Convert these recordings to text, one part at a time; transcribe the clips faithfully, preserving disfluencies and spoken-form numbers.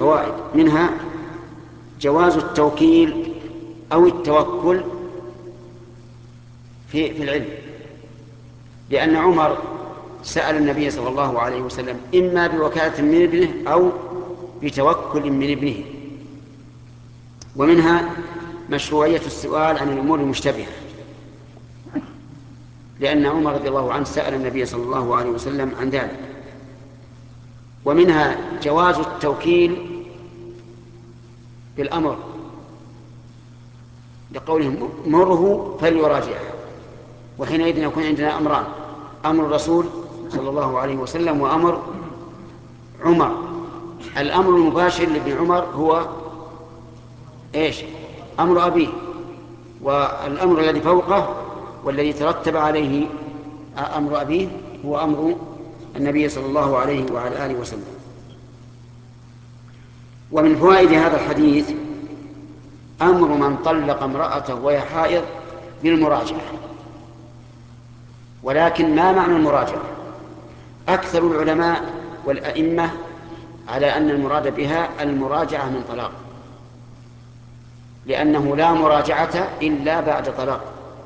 فوائد، منها جواز التوكيل أو التوكل في في العلم، لأن عمر سأل النبي صلى الله عليه وسلم إما بوكالة من ابنه أو بتوكل من ابنه. ومنها مشروعية السؤال عن الأمور المشتبهة، لأن عمر رضي الله عنه سأل النبي صلى الله عليه وسلم عن ذلك. ومنها جواز التوكيل بالأمر، لقولهم مره فليراجعه، وحينئذ يكون عندنا أمران: أمر الرسول صلى الله عليه وسلم وأمر عمر. الأمر المباشر لابن عمر هو إيش؟ أمر أبيه، والأمر الذي فوقه والذي ترتب عليه أمر أبيه هو أمر النبي صلى الله عليه وعلى آله وسلم. ومن فوائد هذا الحديث أمر من طلق امرأته وهي حائض بالمراجعة. ولكن ما معنى المراجعة؟ أكثر العلماء والأئمة على أن المراد بها المراجعة من طلاق، لأنه لا مراجعة إلا بعد طلاق.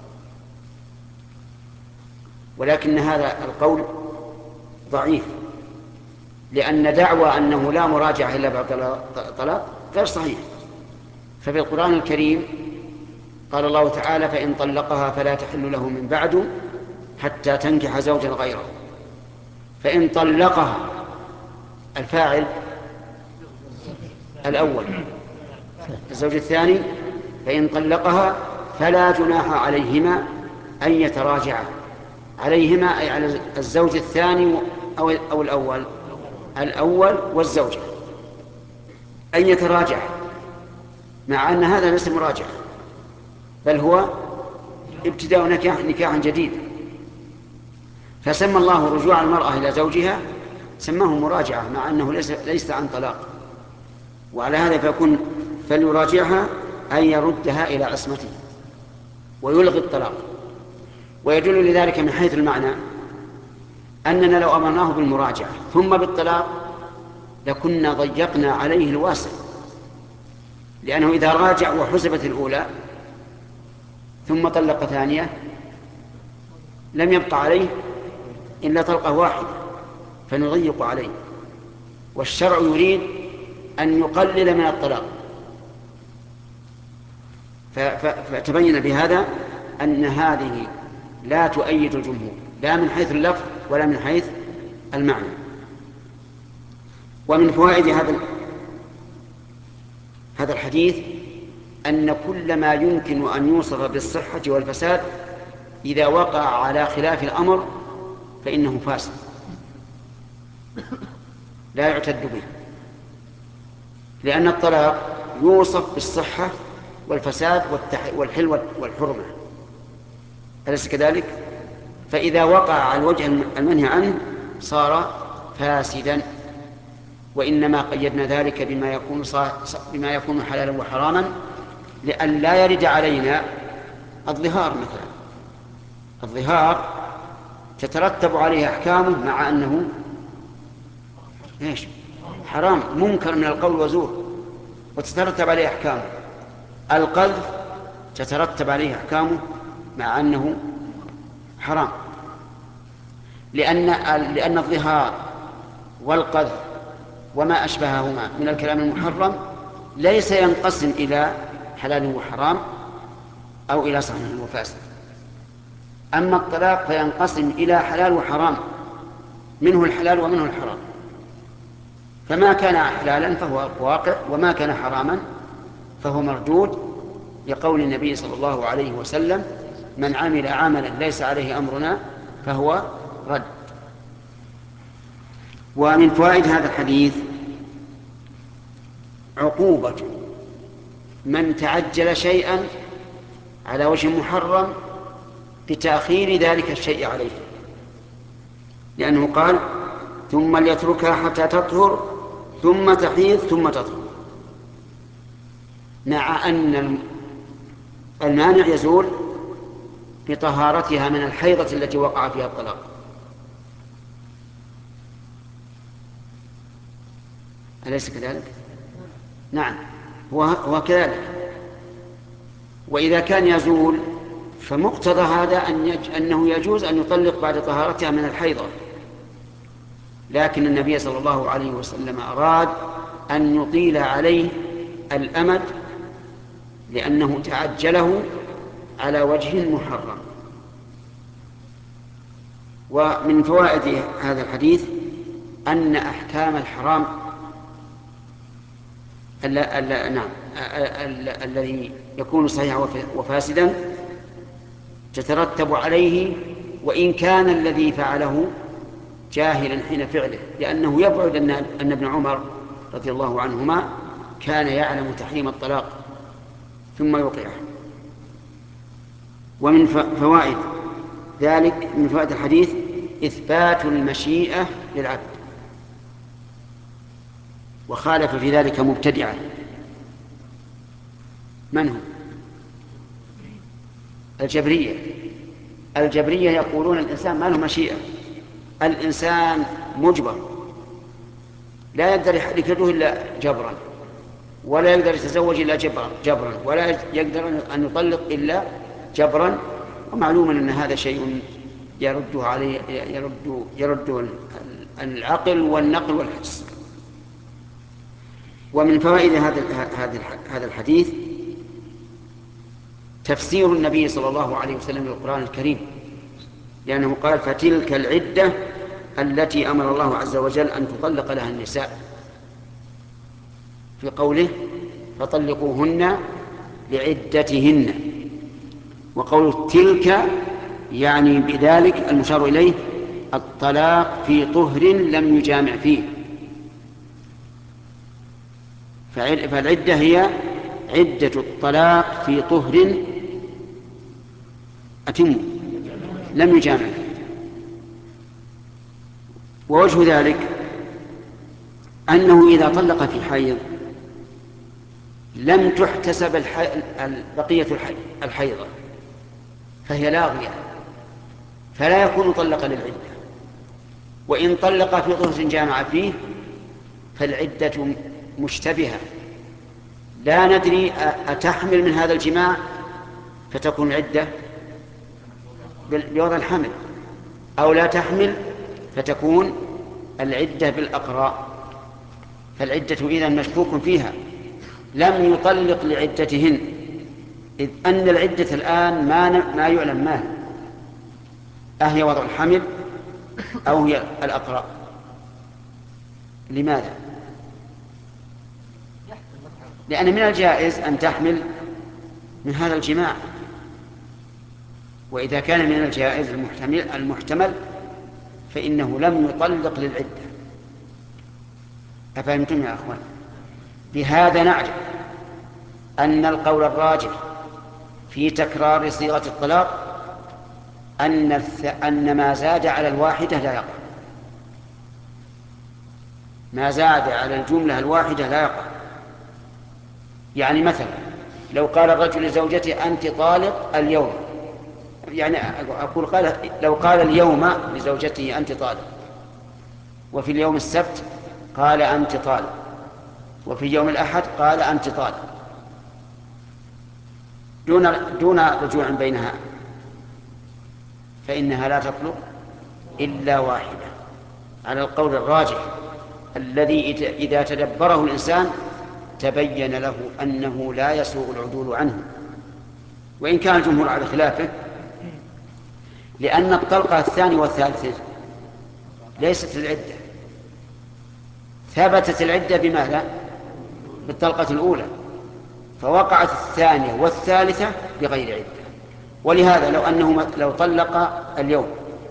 ولكن هذا القول ضعيف، لأن دعوى أنه لا مراجعة إلا بعد طلاق غير صحيح. ففي القرآن الكريم قال الله تعالى: فإن طلقها فلا تحل له من بعد حتى تنكح زوجا غيره. فإن طلقها، الفاعل الأول الزوج الثاني، فإن طلقها فلا جناح عليهما أن يتراجعا. عليهما أي على الزوج الثاني أو أو الأول الأول والزوجة أن يتراجع، مع أن هذا ليس مراجعة، بل هو ابتداء نكاح نكاح جديد. فسمى الله رجوع المرأة إلى زوجها سماه مراجعة، مع أنه ليس ليس عن طلاق. وعلى هذا فيكون فليراجعها أن يردها إلى عصمته ويلغي الطلاق. ويدل لذلك من حيث المعنى أننا لو أمرناه بالمراجعة ثم بالطلاق لكنا ضيقنا عليه الواسع، لأنه إذا راجع وحسبت الأولى ثم طلق ثانية لم يبقى عليه إلا طلقة واحدة، فنضيق عليه. والشرع يريد أن يقلل من الطلاق. فتبين بهذا أن هذه لا تؤيد الجمهور، لا من حيث اللفظ ولا من حيث المعنى. ومن فوائد هذا هذا الحديث أن كل ما يمكن أن يوصف بالصحة والفساد إذا وقع على خلاف الأمر فإنه فاسد لا يعتد به، لأن الطلاق يوصف بالصحة والفساد والحل والحرمة، أليس كذلك؟ فإذا وقع على الوجه المنهي عنه صار فاسدا. وإنما قيدنا ذلك بما يكون بما يكون حلالا وحراما لئلا يرد علينا الظهار مثلا. الظهار تترتب عليه أحكامه مع أنه إيش؟ حرام منكر من القول وزور، وتترتب عليه أحكامه. القذف تترتب عليه أحكامه مع أنه حرام، لأن لأن الظهار والقذف وما أشبههما من الكلام المحرم ليس ينقسم إلى حلال وحرام أو إلى صحيح وفاسد. أما الطلاق فينقسم إلى حلال وحرام، منه الحلال ومنه الحرام. فما كان حلالا فهو واقع، وما كان حراما فهو مردود، لقول النبي صلى الله عليه وسلم: من عمل عملا ليس عليه أمرنا فهو رد. ومن فوائد هذا الحديث عقوبة من تعجل شيئا على وجه محرم بتأخير ذلك الشيء عليه، لأنه قال: ثم ليتركها حتى تطهر ثم تحيض ثم تطهر، مع أن المانع يزول بطهارتها من الحيضة التي وقع فيها الطلاق. أليس كذلك؟ نعم هو كذلك. وإذا كان يزول فمقتضى هذا أن يج... أنه يجوز أن يطلق بعد طهارتها من الحيضة، لكن النبي صلى الله عليه وسلم أراد أن يطيل عليه الأمد لأنه تعجله على وجه محرم. ومن فوائد هذا الحديث أن أحكام الحرام ال ال نعم الذي يكون صحيحا وفاسدا تترتب عليه وإن كان الذي فعله جاهلا حين فعله، لأنه يبعد أن ابن عمر رضي الله عنهما كان يعلم تحريم الطلاق ثم يوقعه. ومن فوائد ذلك من فوائد الحديث إثبات المشيئة للعبد، وخالف في ذلك مبتدعة. من هم؟ الجبرية. الجبرية يقولون الإنسان ما له مشيئة، الإنسان مجبر، لا يقدر يحرك يده إلا جبرا، ولا يقدر يتزوج إلا جبرا، ولا يقدر أن يطلق إلا جبرا. ومعلوم أن هذا شيء يرد عليه يرد يرد العقل والنقل والحس. ومن فوائد هذا هذا الحديث تفسير النبي صلى الله عليه وسلم للقرآن الكريم، لأنه قال فتلك العدة التي أمر الله عز وجل أن تطلق لها النساء، في قوله فطلقوهن لعدتهن، وقول تلك يعني بذلك المشار إليه الطلاق في طهر لم يجامع فيه. فالعدة هي عدة الطلاق في طهر أتم لم يجامع فيه. ووجه ذلك أنه إذا طلق في حيض لم تحتسب الحي... بقية الحي... الحيضة، فهي لاغية، فلا يكون طلق للعدة. وإن طلق في طهر جامع فيه فالعدة مشتبهة، لا ندري أتحمل من هذا الجماع فتكون العدة بوضع الحمل، أو لا تحمل فتكون العدة بالأقراء. فالعدة إذن مشكوك فيها، لم يطلق لعدتهن، إذ أن العدة الآن ما, ما يعلم ما هي، أهي وضع الحمل أو هي الأقراء. لماذا؟ لأن من الجائز أن تحمل من هذا الجماع، وإذا كان من الجائز المحتمل, المحتمل فإنه لم يطلق للعدة. أفهمتم يا أخوان؟ بهذا نعرف أن القول الراجح في تكرار صيغة الطلاق أن, أن ما زاد على الواحدة لا يقع، ما زاد على الجملة الواحدة لا يقع. يعني مثلا لو قال الرجل لزوجته أنت طالق اليوم، يعني أقول قال لو قال اليوم لزوجته أنت طالق، وفي اليوم السبت قال أنت طالق، وفي يوم الأحد قال أنت طالق، دون دون رجوع بينها، فإنها لا تطلق إلا واحدة على القول الراجح الذي إذا تدبره الإنسان تبين له أنه لا يسوغ العدول عنه، وإن كان الجمهور على خلافه، لأن الطلقة الثانية والثالثة ليست العدة، ثبتت العدة بماذا؟ بالطلقة الأولى، فوقعت الثانية والثالثة بغير عدة. ولهذا لو أنه لو طلق اليوم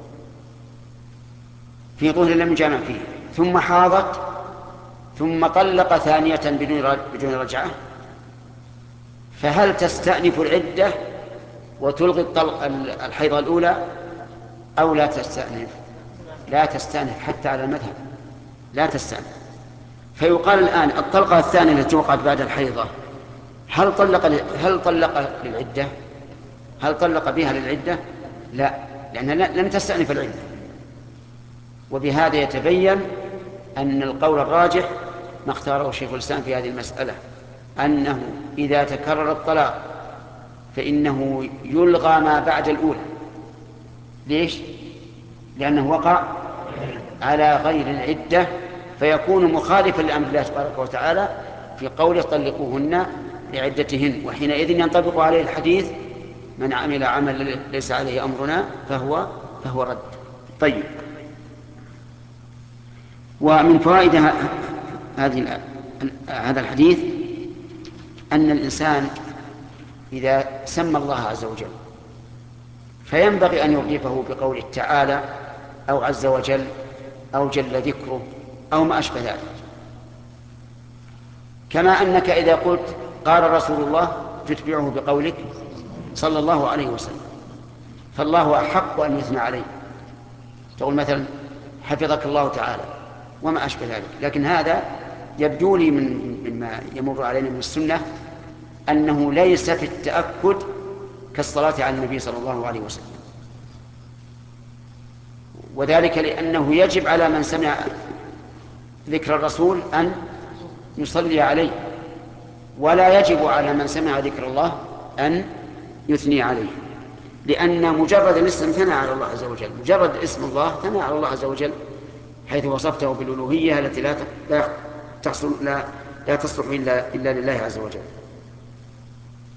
في طهر لم يجامع فيه ثم حاضت ثم طلق ثانية بدون رجعة، فهل تستأنف العدة وتلغي الطلق الحيضة الأولى أو لا تستأنف؟ لا تستأنف حتى على المذهب، لا تستأنف. فيقال الآن الطلقة الثانية التي وقعت بعد الحيضة هل طلق هل طلق للعدة؟ هل طلق بها للعدة؟ لا، لأنها لم تستأنف العدة. وبهذا يتبين أن القول الراجح ما اختاره شيخ الإسلام في هذه المسألة، أنه إذا تكرر الطلاق فإنه يلغى ما بعد الأولى. ليش؟ لأنه وقع على غير العدة، فيكون مخالفا لأمر الله تبارك وتعالى في قوله طلقوهن لعدتهن، وحينئذ ينطبق عليه الحديث من عمل عمل ليس عليه أمرنا فهو فهو رد. طيب، ومن فوائد هذه هذا الحديث أن الإنسان إذا سمى الله عز وجل فينبغي أن يضيفه بقوله تعالى أو عز وجل أو جل ذكره أو ما أشبه ذلك، كما أنك إذا قلت قال رسول الله تتبعه بقولك صلى الله عليه وسلم، فالله أحق أن يثنى عليه، تقول مثلا حفظك الله تعالى وما أشبه ذلك. لكن هذا يبدو لي من مما يمر علينا من السنة أنه ليس في التأكد كالصلاة على النبي صلى الله عليه وسلم، وذلك لأنه يجب على من سمع ذكر الرسول أن يصلي عليه، ولا يجب على من سمع ذكر الله أن يثني عليه، لأن مجرد الاسم ثنى على الله عز وجل، مجرد اسم الله ثنى على الله عز وجل، حيث وصفته بالألوهية التي لا تصلح لا لا تصلح إلا إلا لله عز وجل.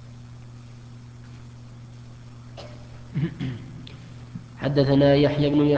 حدثنا يحيى بن